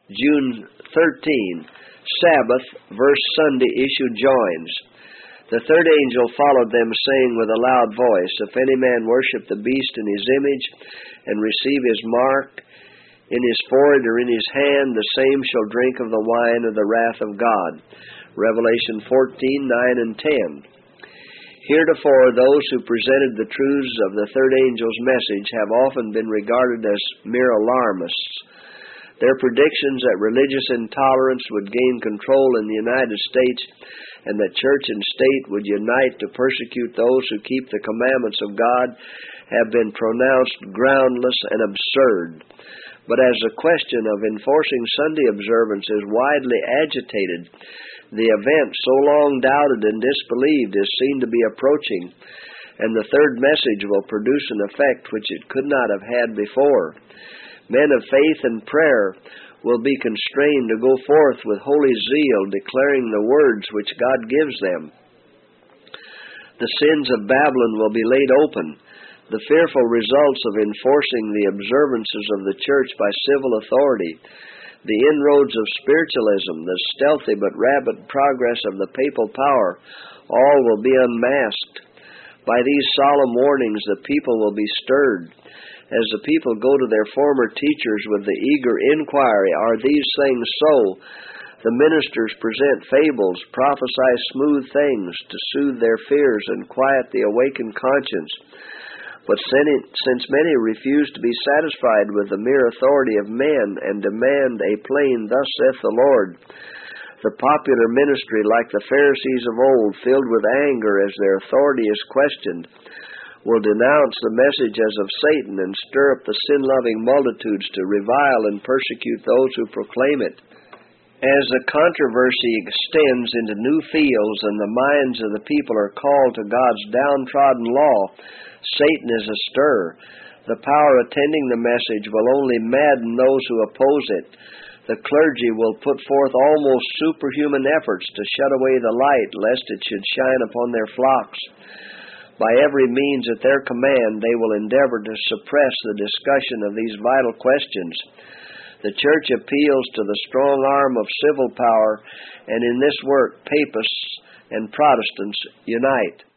June 13, Sabbath, verse Sunday issue joins. The third angel followed them, saying with a loud voice, If any man worship the beast in his image, and receive his mark in his forehead or in his hand, the same shall drink of the wine of the wrath of God. Revelation 14:9 and 10. Heretofore those who presented the truths of the third angel's message have often been regarded as mere alarmists. Their predictions that religious intolerance would gain control in the United States and that church and state would unite to persecute those who keep the commandments of God have been pronounced groundless and absurd. But as the question of enforcing Sunday observance is widely agitated, the event so long doubted and disbelieved is seen to be approaching, and the third message will produce an effect which it could not have had before. Men of faith and prayer will be constrained to go forth with holy zeal, declaring the words which God gives them. The sins of Babylon will be laid open. The fearful results of enforcing the observances of the church by civil authority, the inroads of spiritualism, the stealthy but rapid progress of the papal power, all will be unmasked. By these solemn warnings the people will be stirred. As the people go to their former teachers with the eager inquiry, Are these things so? The ministers present fables, prophesy smooth things to soothe their fears and quiet the awakened conscience. But since many refuse to be satisfied with the mere authority of men and demand a plain, Thus saith the Lord, the popular ministry, like the Pharisees of old, filled with anger as their authority is questioned, will denounce the message as of Satan and stir up the sin-loving multitudes to revile and persecute those who proclaim it. As the controversy extends into new fields and the minds of the people are called to God's downtrodden law, Satan is astir. The power attending the message will only madden those who oppose it. The clergy will put forth almost superhuman efforts to shut away the light, lest it should shine upon their flocks. By every means at their command, they will endeavor to suppress the discussion of these vital questions. The Church appeals to the strong arm of civil power, and in this work, Papists and Protestants unite.